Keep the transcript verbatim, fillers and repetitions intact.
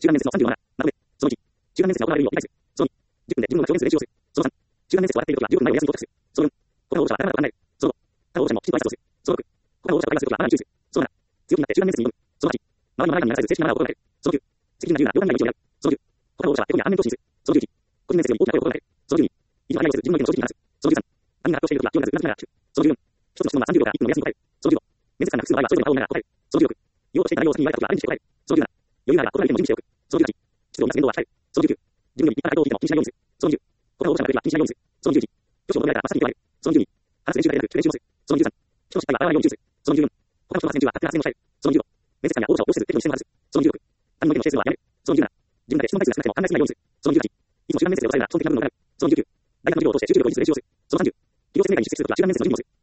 中間面接のさんじゅうなな、なので、そのいち、中間面接が行われるよう理解する。そのに、じゅっぷんでじゅうふんの表現数で練習をする。そのさん、中間面接を笑っているときはじゅっぷんまえを休みと書くする。そのよん、他の応募者は頭が考える。そのご、他の応募者もきちんと挨拶をする。そのろく、他の応募者が会話するときは頭に注意する。そのなな、強気になって中間面接に挑む。そのはち、周りの前に流されず正式なマナーを心がける。そのきゅう、責任が自由な両考えの道を選ぶ。そのじゅう、他の応募者は手こぎや反面教師にする。そのじゅういち、個人面接より大きな声を心がける。そのじゅうに、意図がないようにする自分の意見を正直に話す。そのじゅうさん、他人が発表しているときは気を抜かずうなずきながら聞く。そのじゅうよん、一つの質問はさんじゅうびょうからいっぷんの目安に答える。そのじゅうご、面接官が複数の場合はそれぞれの顔を見ながら答える。そのじゅうろく、言おうとしていた内容を先に言われたときはアレンジして答える。そのじゅうなな、余裕があれば異なる意見も準備しておく。そのじゅうはち、質問をなす言動は控える。そのじゅうきゅう、自分より立派な回答を聞いても気にしないようにする。そのじゅう、他の応募者が出れば気にしないようにする。そのじゅういち、挙手を求められたら真っ先に答える。そのじゅうに、話す練習が出る練習をする。そのじゅうさん、人の失敗は笑わないように注意する。そのじゅうよん、他の人の発言中は勝手な発言を控える。そのじゅうご、面接官が応募者を押しせず適度に視線を外す。そのじゅうろく、他人の意見を否定するのはやめる。そのじゅうなな、自分だけ質問回数が少なくても考えすぎないようにする。そのじゅうはち、いつも中間面接で押さえるなら基本的な部分を学ぶ。そのじゅうきゅう、大学の授業を通して授業で後日練習をする。そのさんじゅう、企業説明会に出席するときは中間面接の準備をする。